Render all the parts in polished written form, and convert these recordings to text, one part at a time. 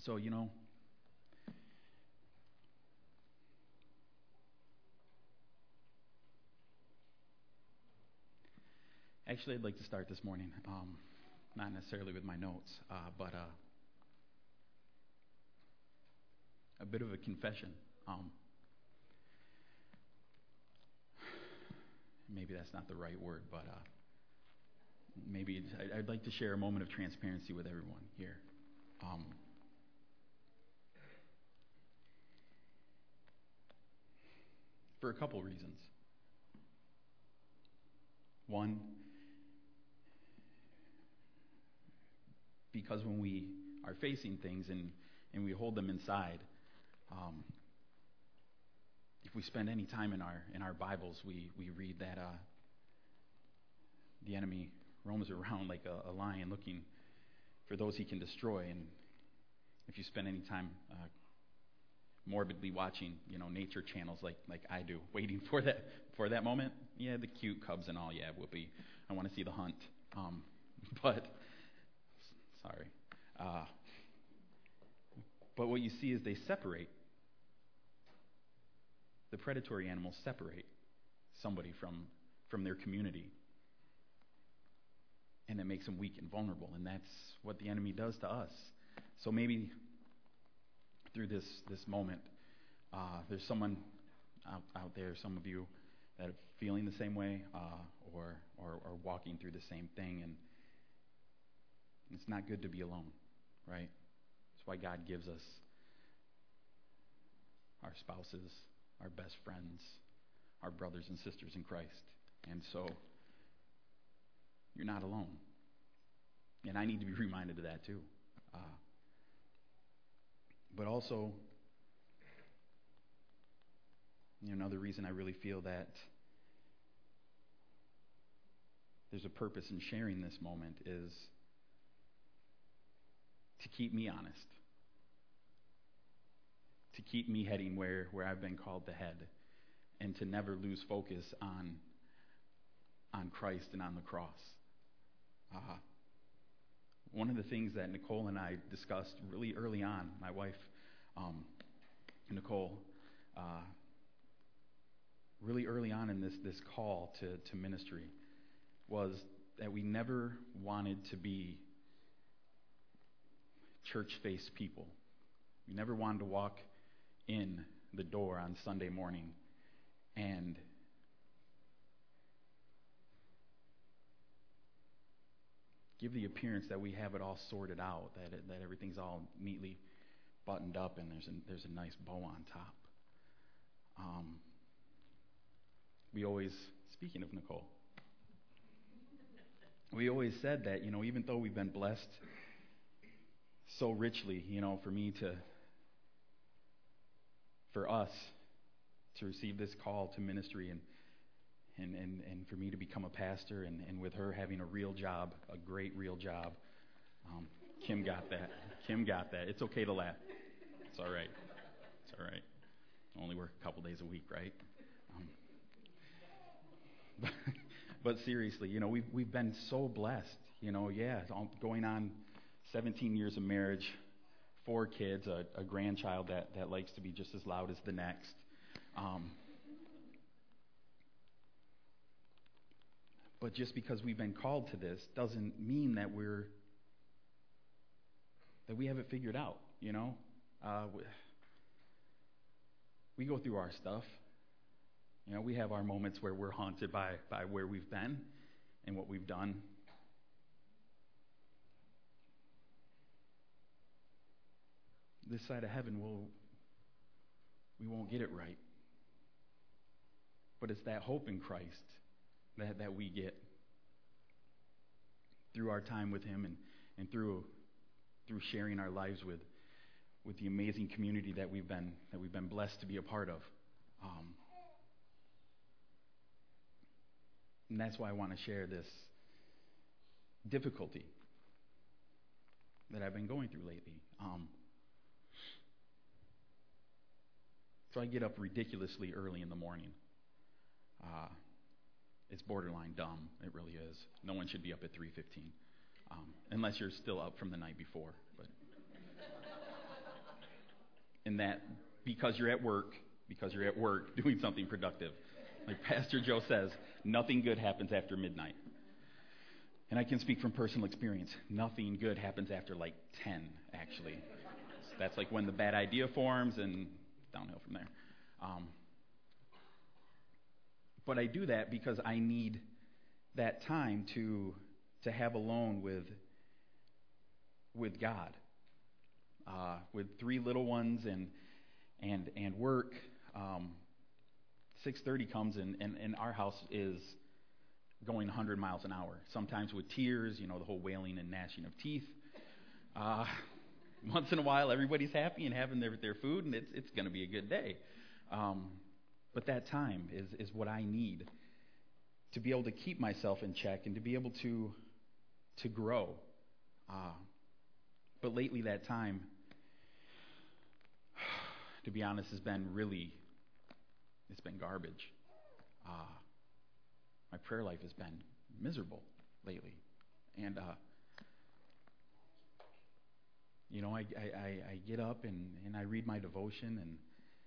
So, actually, I'd like to start this morning, not necessarily with my notes, but a bit of a confession. Maybe that's not the right word, but maybe I'd like to share a moment of transparency with everyone here. For a couple reasons. One, because when we are facing things and we hold them inside, if we spend any time in our Bibles, we read that the enemy roams around like a lion looking for those he can destroy. And if you spend any time morbidly watching, nature channels like I do, waiting for that moment, yeah, the cute cubs and all, yeah, whoopee, I want to see the hunt. But sorry. But what you see is they separate. The predatory animals separate somebody from their community. And it makes them weak and vulnerable. And that's what the enemy does to us. So maybe through this moment, there's someone out there, some of you, that are feeling the same way or walking through the same thing. And it's not good to be alone, right? That's why God gives us our spouses, our best friends, our brothers and sisters in Christ. And so, you're not alone. And I need to be reminded of that too. But also, another reason I really feel that there's a purpose in sharing this moment is to keep me honest. To keep me heading where I've been called to head, and to never lose focus on Christ and on the cross. One of the things that Nicole and I discussed really early on, my wife, Nicole, really early on in this call to ministry, was that we never wanted to be church-faced people. We never wanted to walk in the door on Sunday morning and give the appearance that we have it all sorted out, that everything's all neatly buttoned up and there's a nice bow on top. We always, speaking of Nicole, we always said that, even though we've been blessed so richly, for us to receive this call to ministry and for me to become a pastor and with her having a real job, a great real job. Kim got that. It's okay to laugh. It's all right. Only work a couple days a week, right? But seriously, we've been so blessed. Going on 17 years of marriage, 4 kids, a grandchild that likes to be just as loud as the next. But just because we've been called to this doesn't mean that we have it figured out. We go through our stuff. We have our moments where we're haunted by where we've been and what we've done. This side of heaven, we won't get it right. But it's that hope in Christ that we get through our time with Him and through sharing our lives with the amazing community that we've been blessed to be a part of. And that's why I want to share this difficulty that I've been going through lately. So I get up ridiculously early in the morning. It's borderline dumb. It really is. No one should be up at 3:15, unless you're still up from the night before. But and that because you're at work doing something productive. Like Pastor Joe says, nothing good happens after midnight. And I can speak from personal experience. Nothing good happens after like 10, actually. So that's like when the bad idea forms, and downhill from there. But I do that because I need that time to have alone with God, with 3 little ones and work. 6:30 comes and our house is going 100 miles an hour. Sometimes with tears, the whole wailing and gnashing of teeth. Once in a while, everybody's happy and having their food, and it's going to be a good day. But that time is what I need to be able to keep myself in check and to be able to grow. But lately that time, to be honest, has been it's been garbage. My prayer life has been miserable lately. And, I get up and I read my devotion, and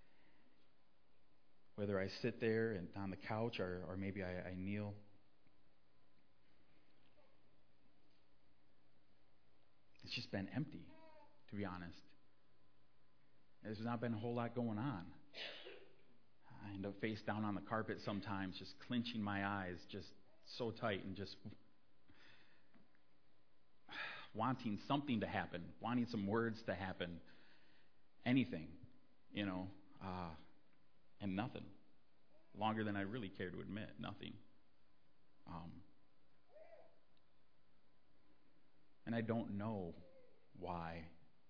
whether I sit there and on the couch or maybe I kneel, it's just been empty, to be honest. There's not been a whole lot going on. I end up face down on the carpet sometimes, just clenching my eyes just so tight and just wanting something to happen, wanting some words to happen, anything, and nothing. Longer than I really care to admit, nothing. And I don't know why.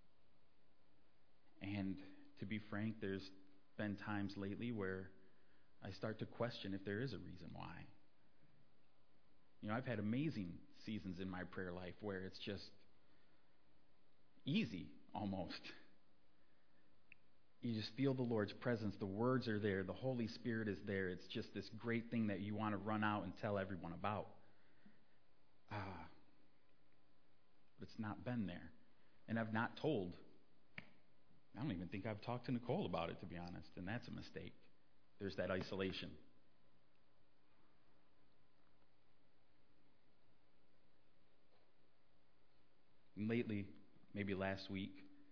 And to be frank, there's been times lately where I start to question if there is a reason why. I've had amazing seasons in my prayer life where it's just easy, almost. You just feel the Lord's presence. The words are there. The Holy Spirit is there. It's just this great thing that you want to run out and tell everyone about. But it's not been there. And I've not told. I don't even think I've talked to Nicole about it, to be honest, and that's a mistake. There's that isolation. And lately, maybe last week,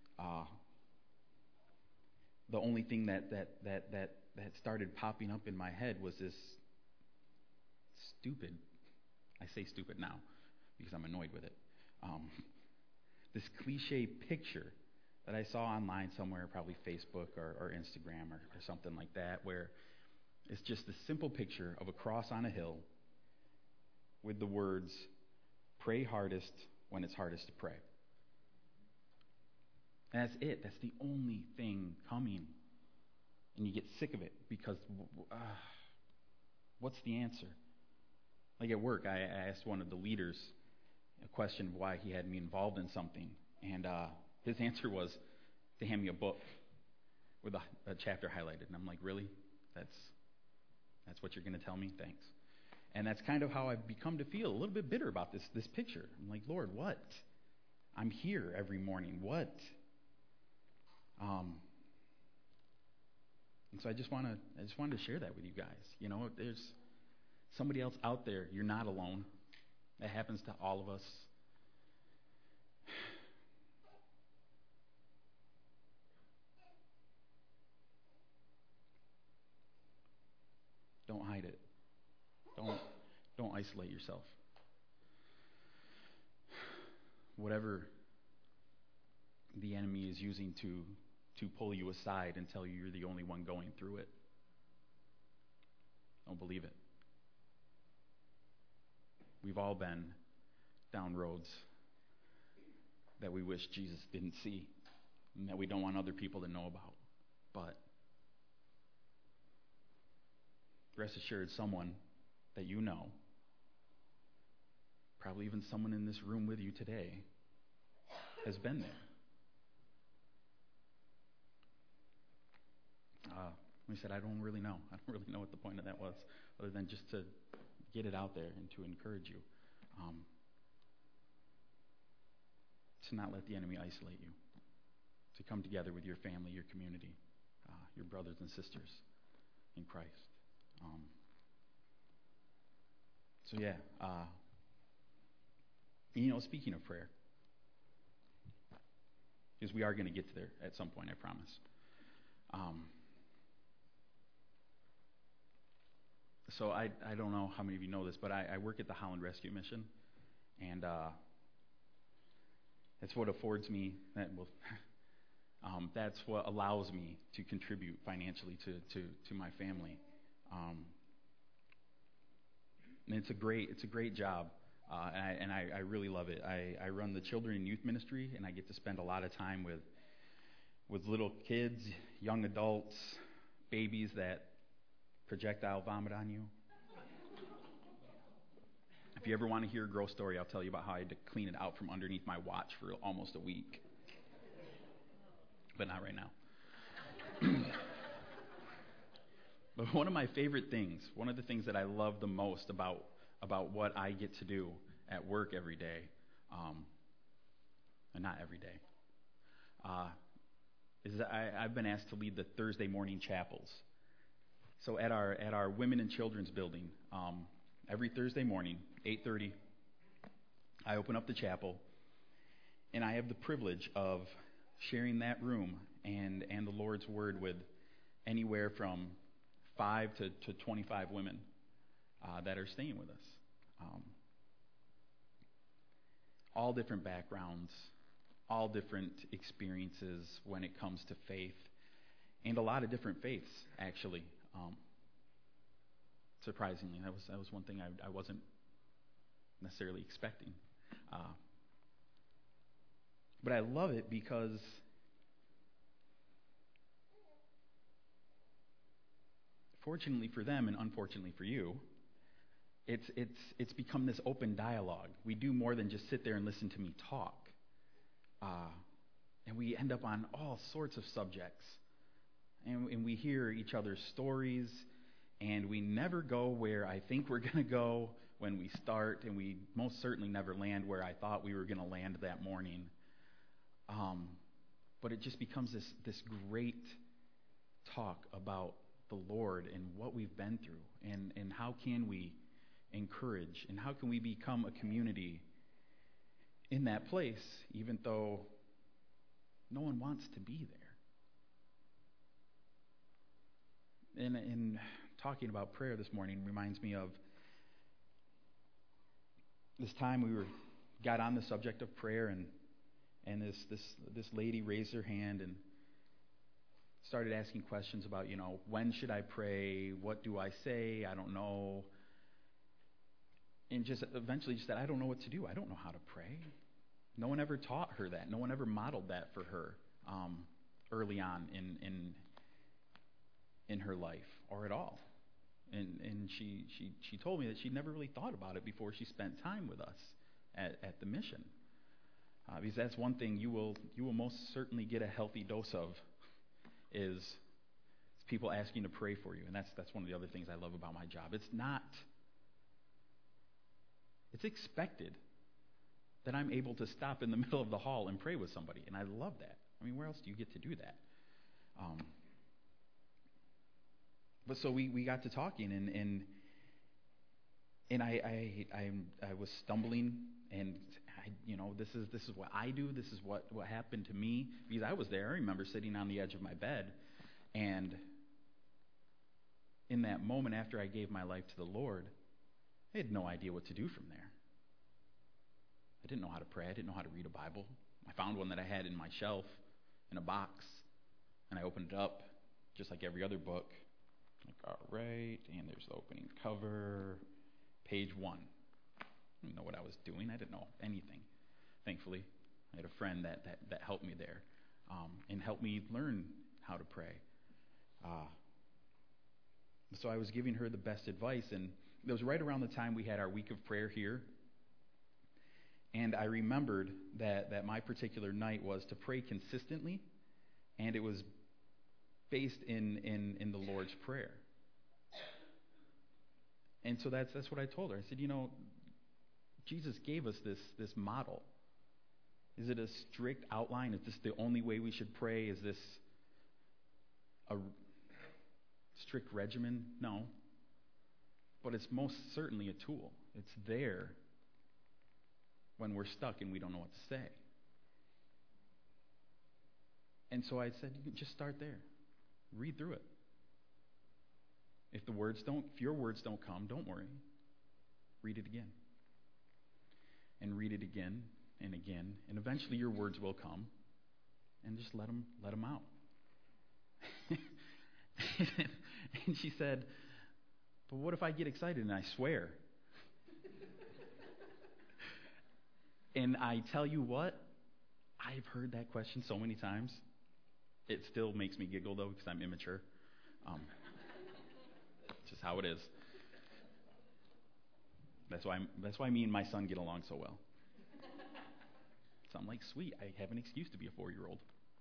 the only thing that started popping up in my head was this stupid, I say stupid now because I'm annoyed with it, this cliche picture that I saw online somewhere, probably Facebook or Instagram or something like that, where it's just a simple picture of a cross on a hill with the words, "Pray hardest when it's hardest to pray." And that's it. That's the only thing coming. And you get sick of it because what's the answer? Like at work, I asked one of the leaders a question of why he had me involved in something. And his answer was to hand me a book with a chapter highlighted. And I'm like, really? That's what you're going to tell me? Thanks. And that's kind of how I've become to feel a little bit bitter about this picture. I'm like, Lord, what? I'm here every morning. What? And so I just wanted to share that with you guys. There's somebody else out there. You're not alone. That happens to all of us. Don't hide it. Don't isolate yourself. Whatever the enemy is using to pull you aside and tell you you're the only one going through it, don't believe it. We've all been down roads that we wish Jesus didn't see and that we don't want other people to know about. But rest assured, someone that you know, probably even someone in this room with you today, has been there. He said, I don't really know. I don't really know what the point of that was, other than just to get it out there and to encourage you. To not let the enemy isolate you. to come together with your family, your community, your brothers and sisters in Christ. Speaking of prayer, because we are going to get to there at some point, I promise. So I don't know how many of you know this, but I work at the Holland Rescue Mission, and that's what affords me, that's what allows me to contribute financially to my family. And it's a great job, and I really love it. I run the children and youth ministry, and I get to spend a lot of time with little kids, young adults, babies that projectile vomit on you. If you ever want to hear a gross story, I'll tell you about how I had to clean it out from underneath my watch for almost a week. But not right now. But one of my favorite things, one of the things that I love the most about what I get to do at work every day, and not every day, is that I've been asked to lead the Thursday morning chapels. So at our Women and Children's building, every Thursday morning, 8:30, I open up the chapel, and I have the privilege of sharing that room and the Lord's Word with anywhere from 5 to 25 women that are staying with us. All different backgrounds, all different experiences when it comes to faith, and a lot of different faiths, actually. Surprisingly, that was one thing I wasn't necessarily expecting. But I love it because fortunately for them and unfortunately for you, it's become this open dialogue. We do more than just sit there and listen to me talk. And we end up on all sorts of subjects. And we hear each other's stories, and we never go where I think we're going to go when we start, and we most certainly never land where I thought we were going to land that morning. But it just becomes this great talk about the Lord and what we've been through, and how can we encourage, and how can we become a community in that place, even though no one wants to be there. And talking about prayer this morning reminds me of this time we got on the subject of prayer, and this lady raised her hand and started asking questions about, when should I pray? What do I say? I don't know. And just eventually just said, I don't know what to do. I don't know how to pray. No one ever taught her that. No one ever modeled that for her early on in her life or at all. And she told me that she'd never really thought about it before she spent time with us at the mission. Because that's one thing you will most certainly get a healthy dose of is people asking to pray for you. And that's one of the other things I love about my job. It's expected that I'm able to stop in the middle of the hall and pray with somebody, and I love that. I mean, where else do you get to do that? But so we got to talking, and I was stumbling, and this is what I do. This is what happened to me, because I was there. I remember sitting on the edge of my bed, and in that moment after I gave my life to the Lord, I had no idea what to do from there. I didn't know how to pray. I didn't know how to read a Bible. I found one that I had in my shelf in a box, and I opened it up just like every other book. Like, all right, and there's the opening cover, page 1. I didn't know what I was doing. I didn't know anything. Thankfully, I had a friend that helped me there and helped me learn how to pray. So I was giving her the best advice, and it was right around the time we had our week of prayer here. And I remembered that my particular night was to pray consistently, and it was based in the Lord's Prayer. And so that's what I told her. I said, Jesus gave us this model Is it a strict outline? Is this the only way we should pray? Is this a strict regimen? No. But it's most certainly a tool. It's there when we're stuck and we don't know what to say. And so I said, you can just start there. Read through it. If your words don't come, don't worry. Read it again. And read it again and again. And eventually your words will come. And just let them out. And she said, but what if I get excited and I swear? And I tell you what, I've heard that question so many times. It still makes me giggle, though, because I'm immature. Just how it is. That's why me and my son get along so well. So I'm like, sweet, I have an excuse to be a 4-year-old.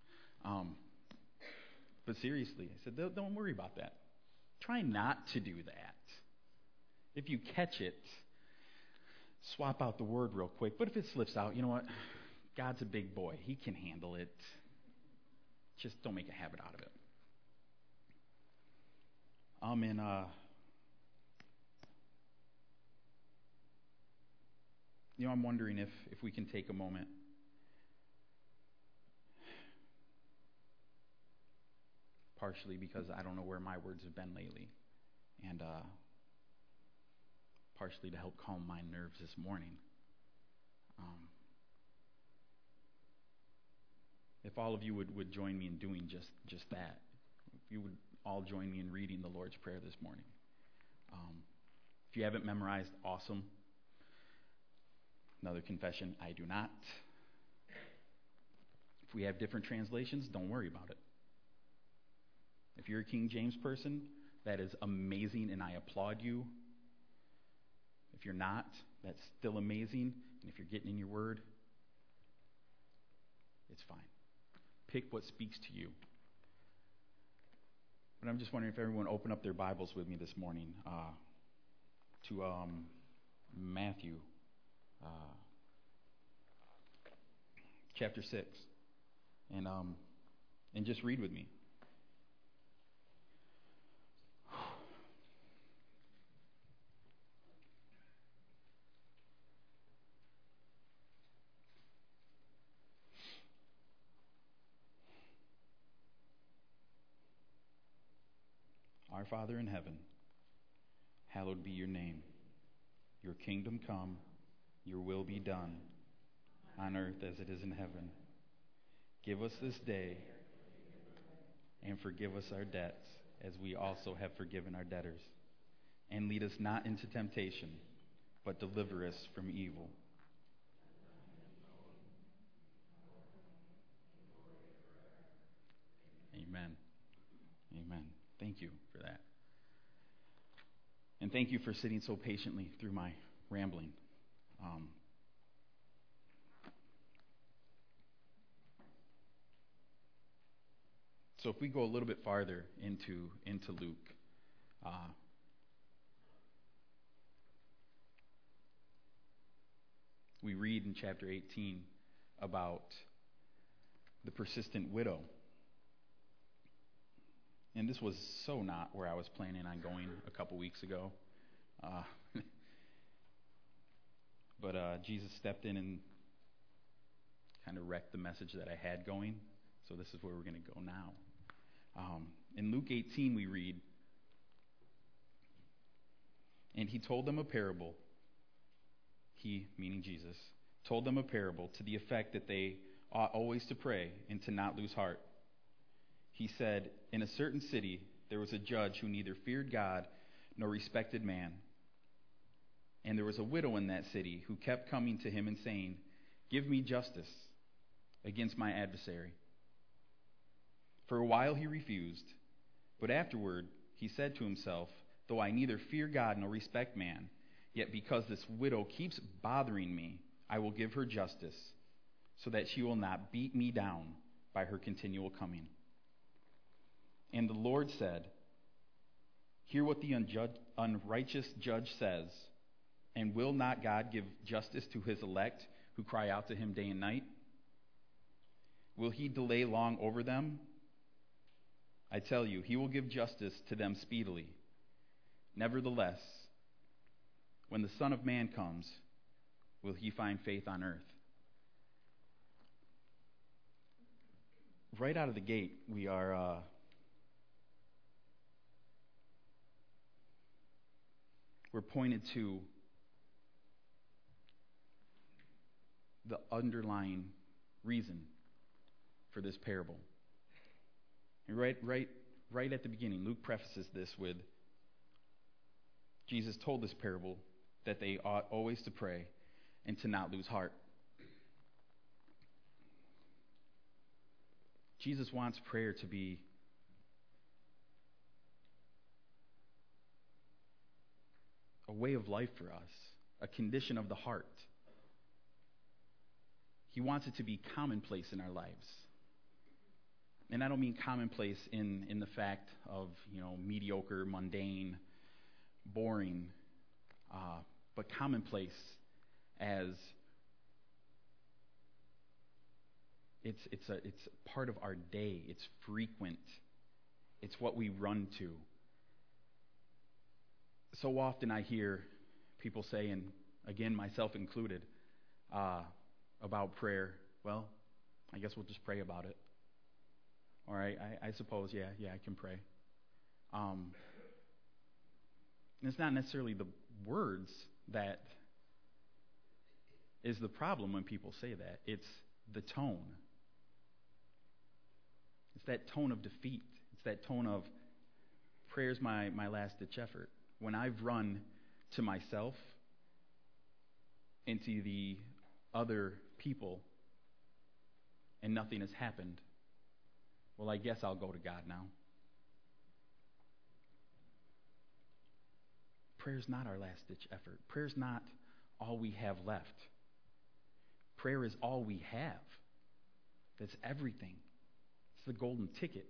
But seriously, I said, don't worry about that. Try not to do that. If you catch it, swap out the word real quick. But if it slips out, you know what? God's a big boy. He can handle it. Just don't make a habit out of it. I'm wondering if we can take a moment partially because I don't know where my words have been lately, and partially to help calm my nerves this morning. If all of you would join me in doing just that, if you would all join me in reading the Lord's Prayer this morning. If you haven't memorized, awesome. Another confession, I do not. If we have different translations, don't worry about it. If you're a King James person, that is amazing, and I applaud you. If you're not, that's still amazing. And if you're getting in your word, it's fine. Pick what speaks to you. But I'm just wondering if everyone open up their Bibles with me this morning to Matthew chapter 6, and just read with me. Our Father in heaven, hallowed be your name. Your kingdom come, your will be done, on earth as it is in heaven. Give us this day, and forgive us our debts, as we also have forgiven our debtors. And lead us not into temptation, but deliver us from evil. Amen. Amen. Thank you for that. And thank you for sitting so patiently through my rambling. So if we go a little bit farther into Luke, we read in chapter 18 about the persistent widow. And this was so not where I was planning on going a couple weeks ago. But Jesus stepped in and kind of wrecked the message that I had going. So this is where we're going to go now. In Luke 18 we read, and he told them a parable. He, meaning Jesus, told them a parable to the effect that they ought always to pray and to not lose heart. He said, in a certain city there was a judge who neither feared God nor respected man. And there was a widow in that city who kept coming to him and saying, give me justice against my adversary. For a while he refused, but afterward he said to himself, though I neither fear God nor respect man, yet because this widow keeps bothering me, I will give her justice, so that she will not beat me down by her continual coming. And the Lord said, hear what the unrighteous judge says, and will not God give justice to his elect who cry out to him day and night? Will he delay long over them? I tell you, he will give justice to them speedily. Nevertheless, when the Son of Man comes, will he find faith on earth? Right out of the gate, we're pointed to the underlying reason for this parable. And right at the beginning, Luke prefaces this with, Jesus told this parable that they ought always to pray and to not lose heart. Jesus wants prayer to be a way of life for us, a condition of the heart. He wants it to be commonplace in our lives. And I don't mean commonplace in the fact of, mediocre, mundane, boring, but commonplace as it's part of our day. It's frequent. It's what we run to. So often I hear people say, and again, myself included, about prayer, well, I guess we'll just pray about it. All right, I suppose, yeah, I can pray. And it's not necessarily the words that is the problem when people say that. It's the tone. It's that tone of defeat. It's that tone of prayer's my last-ditch effort. When I've run to myself and to the other people and nothing has happened, well, I guess I'll go to God now. Prayer's not our last-ditch effort. Prayer's not all we have left. Prayer is all we have. That's everything. It's the golden ticket.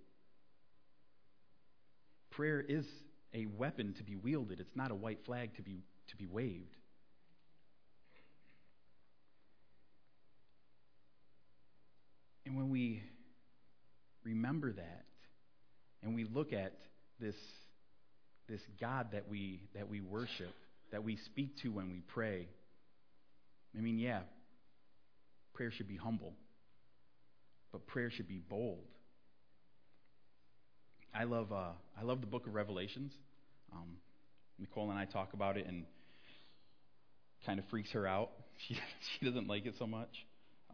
Prayer is a weapon to be wielded. It's not a white flag to be waved. And when we remember that, and we look at this God that we worship, that we speak to when we pray, prayer should be humble, but prayer should be bold. I love the book of Revelations. Nicole and I talk about it, and kind of freaks her out. She doesn't like it so much.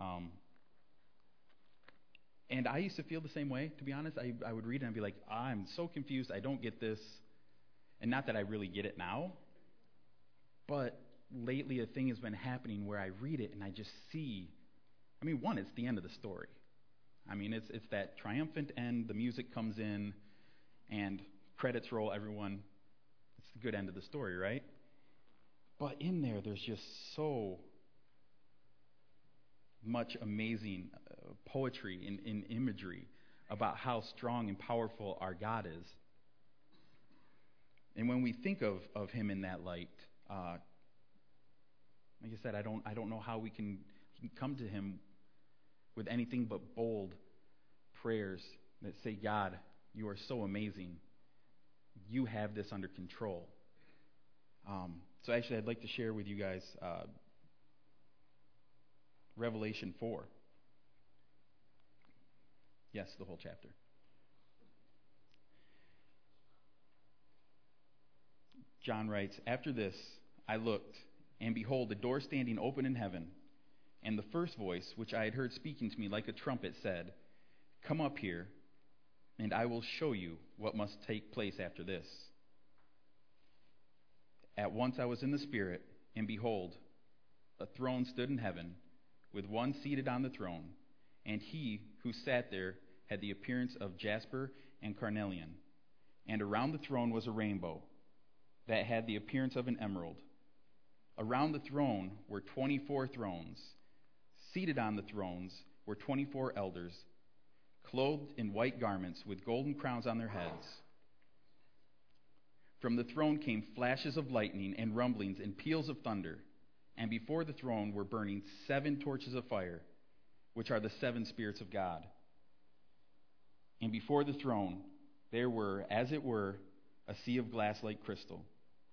And I used to feel the same way, to be honest. I would read it and I'd be like, I'm so confused. I don't get this. And not that I really get it now, but lately a thing has been happening where I read it and I just see, one, it's the end of the story. It's that triumphant end. The music comes in and credits roll, everyone. It's the good end of the story, right? But in there's just so much amazing poetry and imagery about how strong and powerful our God is. And when we think of him in that light, like I said, I don't know how we can come to him with anything but bold prayers that say, God, you are so amazing. You have this under control. So actually, I'd like to share with you guys Revelation 4. Yes, the whole chapter. John writes, after this, I looked, and behold, a door standing open in heaven. And the first voice, which I had heard speaking to me like a trumpet, said, come up here, and I will show you what must take place after this. At once I was in the Spirit, and behold, a throne stood in heaven, with one seated on the throne, and he who sat there had the appearance of jasper and carnelian. And around the throne was a rainbow that had the appearance of an emerald. Around the throne were 24 thrones. Seated on the thrones were 24 elders, clothed in white garments with golden crowns on their heads. From the throne came flashes of lightning and rumblings and peals of thunder. And before the throne were burning 7 torches of fire, which are the seven spirits of God. And before the throne there were, as it were, a sea of glass like crystal.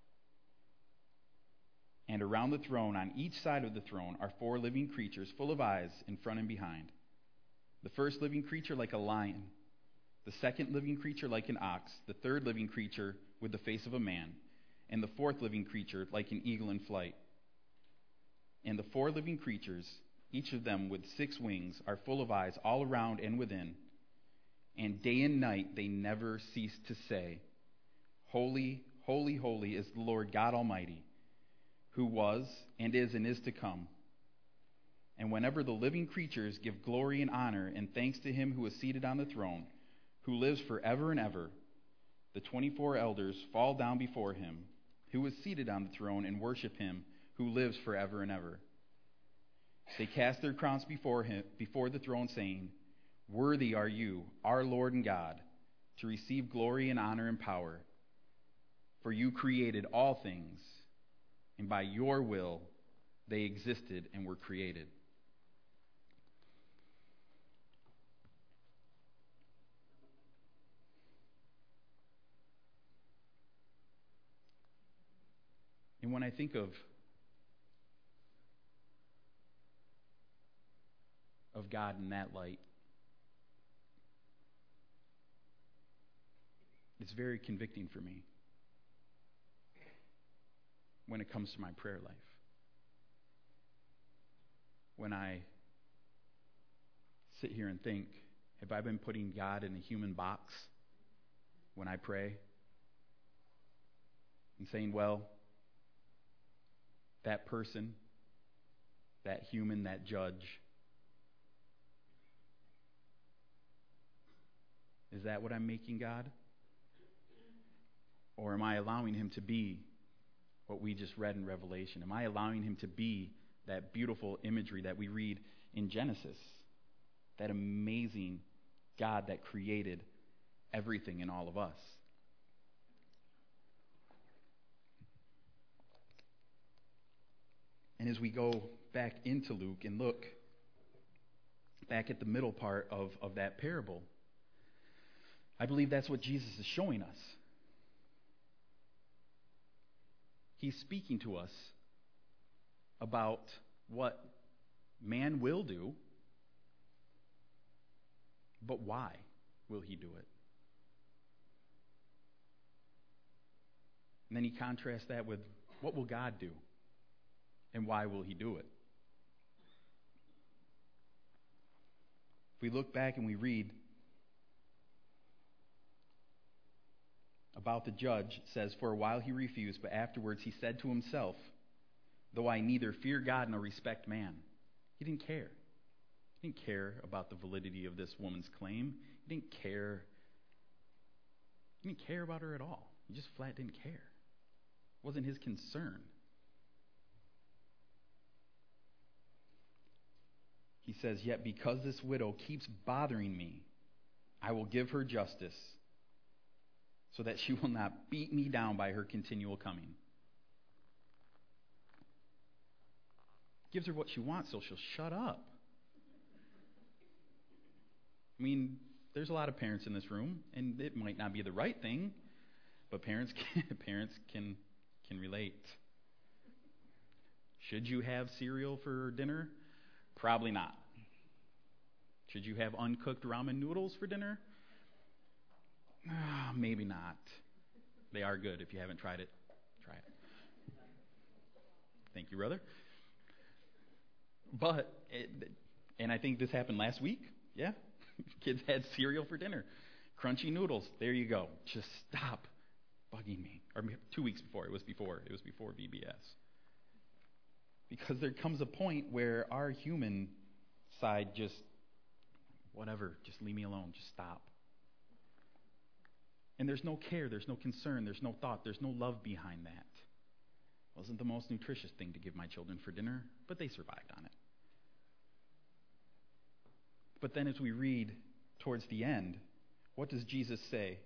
And around the throne, on each side of the throne, are four living creatures full of eyes in front and behind. The first living creature like a lion, the second living creature like an ox, the third living creature with the face of a man, and the fourth living creature like an eagle in flight. And the four living creatures, each of them with 6 wings, are full of eyes all around and within. And day and night they never cease to say, Holy, holy, holy is the Lord God Almighty, who was and is to come. And whenever the living creatures give glory and honor and thanks to him who is seated on the throne, who lives forever and ever, the 24 elders fall down before him, who is seated on the throne, and worship him who lives forever and ever. They cast their crowns before the throne, saying, Worthy are you, our Lord and God, to receive glory and honor and power. For you created all things, and by your will they existed and were created. And when I think of God in that light, it's very convicting for me when it comes to my prayer life. When I sit here and think, have I been putting God in a human box when I pray? And saying, well, that person, that human, that judge, is that what I'm making God? Or am I allowing him to be what we just read in Revelation? Am I allowing him to be that beautiful imagery that we read in Genesis? That amazing God that created everything in all of us. And as we go back into Luke and look back at the middle part of that parable, I believe that's what Jesus is showing us. He's speaking to us about what man will do, but why will he do it? And then he contrasts that with what will God do, and why will he do it? If we look back and we read about the judge, it says, For a while he refused, but afterwards he said to himself, Though I neither fear God nor respect man. He didn't care. He didn't care about the validity of this woman's claim. He didn't care about her at all. He just flat didn't care. It wasn't his concern. He says, Yet because this widow keeps bothering me, I will give her justice, so that she will not beat me down by her continual coming. Gives her what she wants, so she'll shut up. I mean, there's a lot of parents in this room, and it might not be the right thing, but parents can relate. Should you have cereal for dinner? Probably not. Should you have uncooked ramen noodles for dinner? Maybe not. They are good. If you haven't tried it, try it. Thank you, brother. And I think this happened last week. Yeah? Kids had cereal for dinner. Crunchy noodles. There you go. Just stop bugging me. Or 2 weeks before. It was before VBS. Because there comes a point where our human side just, whatever, just leave me alone. Just stop. And there's no care, there's no concern, there's no thought, there's no love behind that. Wasn't the most nutritious thing to give my children for dinner, but they survived on it. But then as we read towards the end, what does Jesus say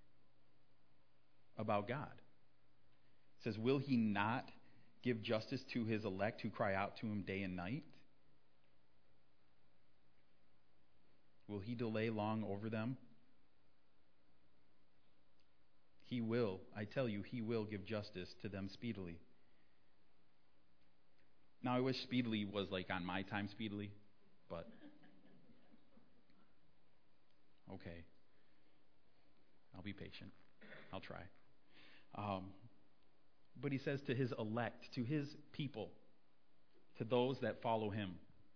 about God? It says, Will he not give justice to his elect who cry out to him day and night? Will he delay long over them? He will, I tell you, he will give justice to them speedily. Now, I wish speedily was like on my time speedily, but okay. I'll be patient. I'll try. But he says to his elect, to his people, to those that follow him.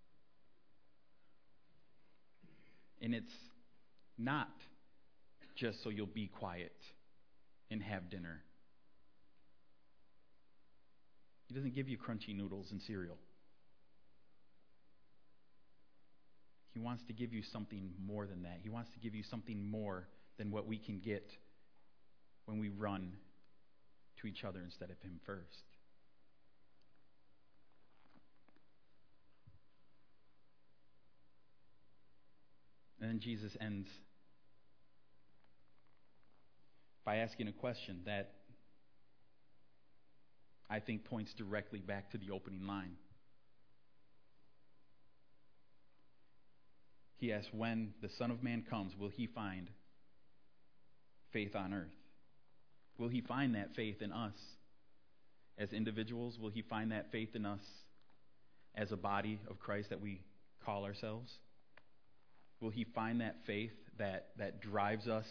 And it's not just so you'll be quiet and have dinner. He doesn't give you crunchy noodles and cereal. He wants to give you something more than that. He wants to give you something more than what we can get when we run to each other instead of him first. And then Jesus ends by asking a question that I think points directly back to the opening line. He asks, when the Son of Man comes, will he find faith on earth? Will he find that faith in us as individuals? Will he find that faith in us as a body of Christ that we call ourselves? Will he find that faith that drives us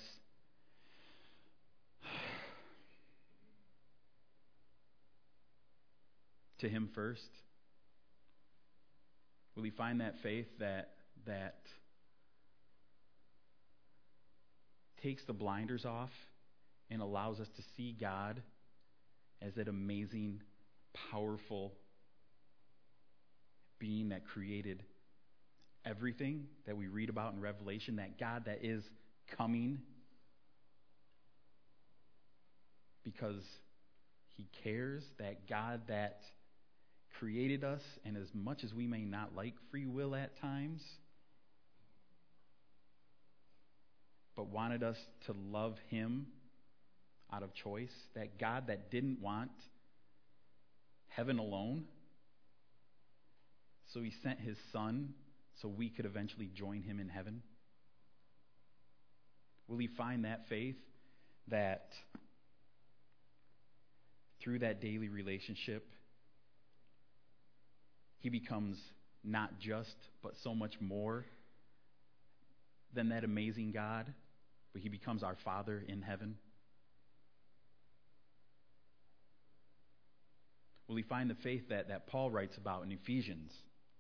to him first? Will he find that faith that takes the blinders off and allows us to see God as that amazing, powerful being that created everything that we read about in Revelation, that God that is coming because he cares, that God that created us, and as much as we may not like free will at times, but wanted us to love him out of choice, that God that didn't want heaven alone, so he sent his Son so we could eventually join him in heaven. Will he find that faith that through that daily relationship he becomes not just but so much more than that amazing God, but he becomes our Father in heaven? Will he find the faith that Paul writes about in Ephesians?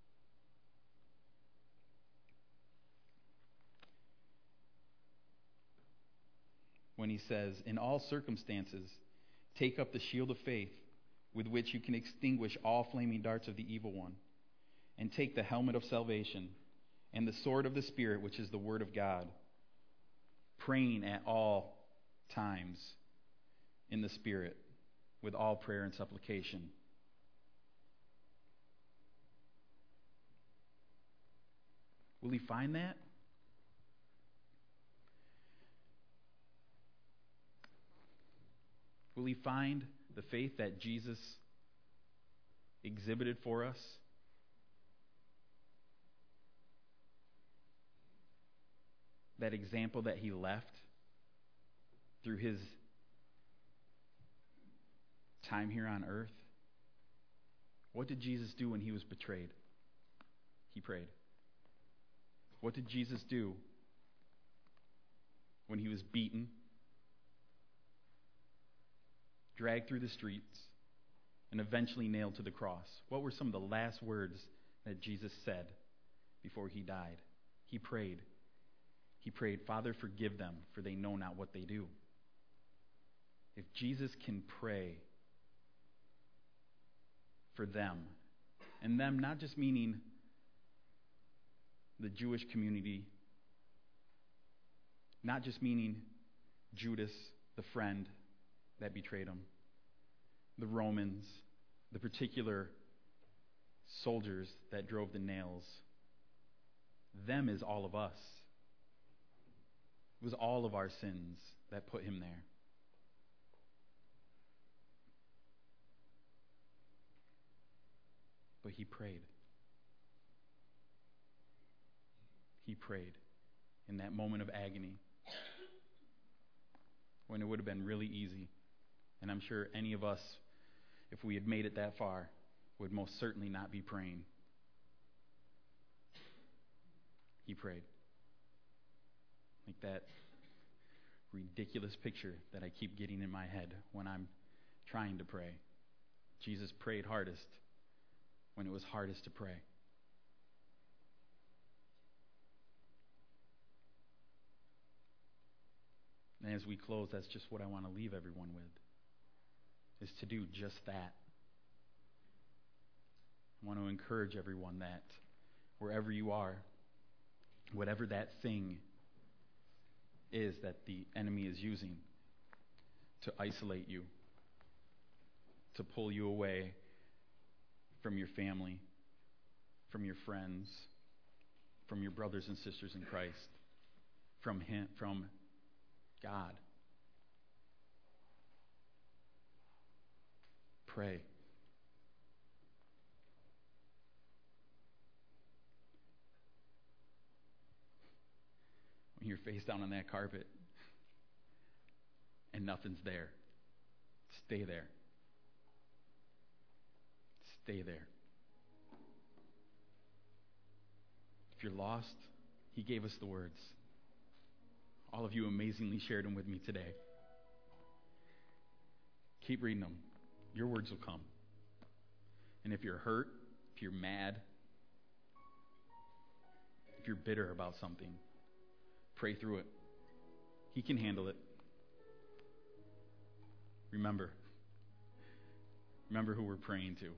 When he says, in all circumstances, take up the shield of faith with which you can extinguish all flaming darts of the evil one, and take the helmet of salvation and the sword of the Spirit, which is the word of God, praying at all times in the Spirit with all prayer and supplication. Will he find that? Will he find the faith that Jesus exhibited for us? That example that he left through his time here on earth? What did Jesus do when he was betrayed? He prayed. What did Jesus do when he was beaten, dragged through the streets, and eventually nailed to the cross? What were some of the last words that Jesus said before he died? He prayed. He prayed, Father, forgive them, for they know not what they do. If Jesus can pray for them, and them not just meaning the Jewish community, not just meaning Judas, the friend that betrayed him, the Romans, the particular soldiers that drove the nails, them is all of us. It was all of our sins that put him there. But he prayed. He prayed. in that moment of agony, when it would have been really easy. And I'm sure any of us, if we had made it that far, would most certainly not be praying. He prayed. Like that ridiculous picture that I keep getting in my head when I'm trying to pray. Jesus prayed hardest when it was hardest to pray. And as we close, that's just what I want to leave everyone with, is to do just that. I want to encourage everyone that wherever you are, whatever that thing is that the enemy is using to isolate you, to pull you away from your family, from your friends, from your brothers and sisters in Christ, from Him, from God. Pray. When you're face down on that carpet and nothing's there, stay there. Stay there. If you're lost, He gave us the words. All of you amazingly shared them with me today. Keep reading them. Your words will come. And if you're hurt, if you're mad, if you're bitter about something, pray through it. He can handle it. Remember who we're praying to.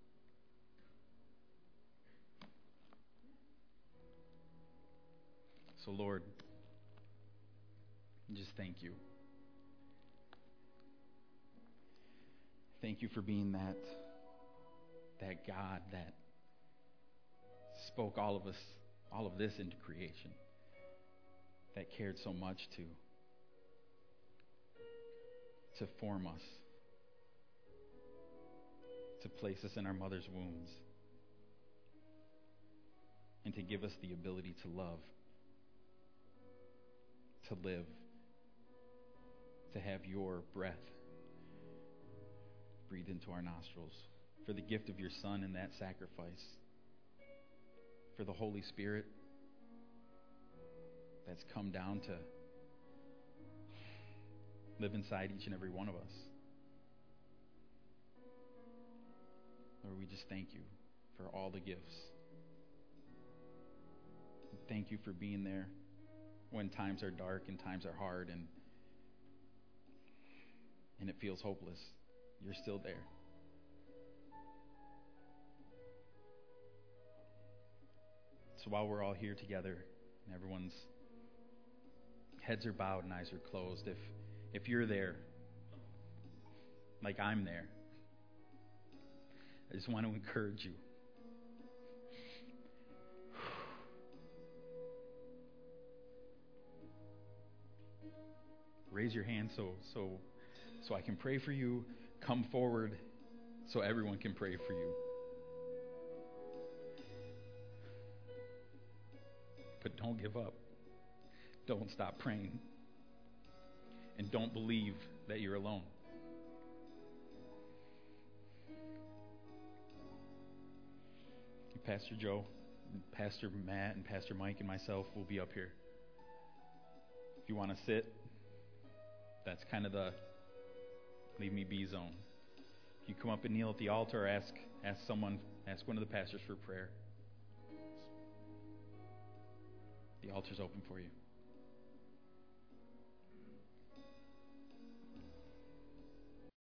So, Lord, just thank you. Thank you for being that God that spoke all of this into creation, that cared so much to form us, to place us in our mother's wombs, and to give us the ability to love, to live, to have your breath breathed into our nostrils, for the gift of your Son and that sacrifice, for the Holy Spirit that's come down to live inside each and every one of us. Lord, we just thank you for all the gifts. Thank you for being there when times are dark and times are hard and it feels hopeless. You're still there. So while we're all here together and everyone's heads are bowed and eyes are closed, if you're there, like I'm there, I just want to encourage you. Raise your hand so I can pray for you. Come forward so everyone can pray for you. But don't give up. Don't stop praying. And don't believe that you're alone. Pastor Joe, Pastor Matt, and Pastor Mike and myself will be up here. If you want to sit, that's kind of the leave me be zone. If you come up and kneel at the altar, ask one of the pastors for prayer. The altar's open for you.